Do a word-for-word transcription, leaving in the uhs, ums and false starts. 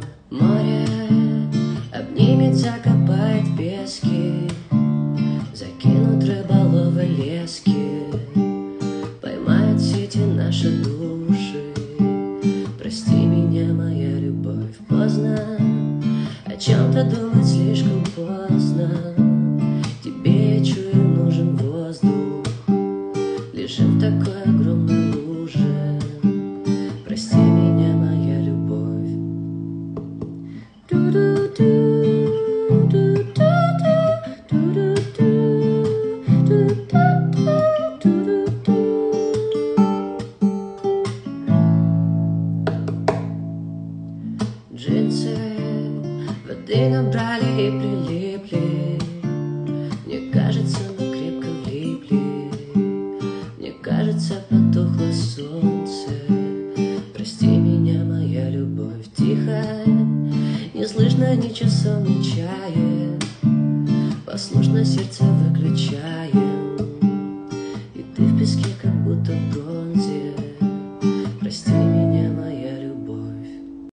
Море обнимет, закопает пески, закинут рыболовы лески, поймают сети наши души. Прости меня, моя любовь, поздно о чем-то думать, слишком поздно. Тебе, я чую, нужен воздух, лежим в такой огромной луже. Прости меня, моя любовь. Джинсы воды набрали и прилипли. Мне кажется, мы крепко влипли. Мне кажется, потухло солнце. Прости меня, моя любовь, тихо, не слышно ни часов, ни чая. Послушно сердце выключаем, и ты в песке, как будто в бронзе. Прости меня.